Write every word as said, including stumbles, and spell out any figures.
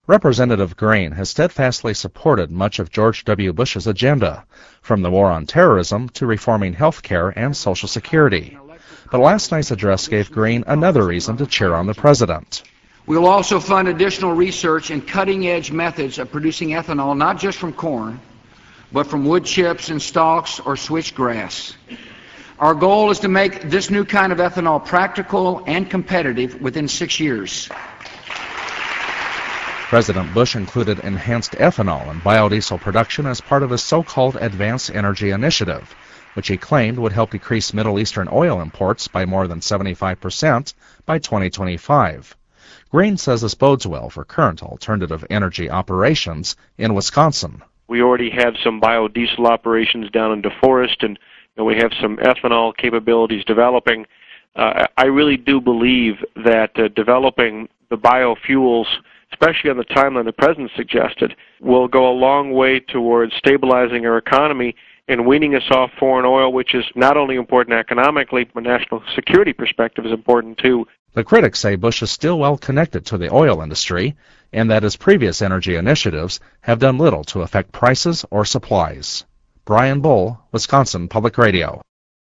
Representative Grain has steadfastly supported much of George W. Bush's agenda, from the war on terrorism to reforming health care and Social Security. But last night's address gave Grain another reason to cheer on the president. We will also fund additional research in cutting-edge methods of producing ethanol, not just from corn, but from wood chips and stalks or switchgrass. Our goal is to make this new kind of ethanol practical and competitive within six years. President Bush included enhanced ethanol and biodiesel production as part of his so-called Advanced Energy Initiative, which he claimed would help decrease Middle Eastern oil imports by more than seventy-five percent by twenty twenty-five. Grain says this bodes well for current alternative energy operations in Wisconsin. We already have some biodiesel operations down in DeForest, and you know, we have some ethanol capabilities developing. Uh, I really do believe that uh, developing the biofuels, especially on the timeline the President suggested, will go a long way towards stabilizing our economy and weaning us off foreign oil, which is not only important economically, from a national security perspective is important too. The critics say Bush is still well connected to the oil industry and that his previous energy initiatives have done little to affect prices or supplies. Brian Bull, Wisconsin Public Radio.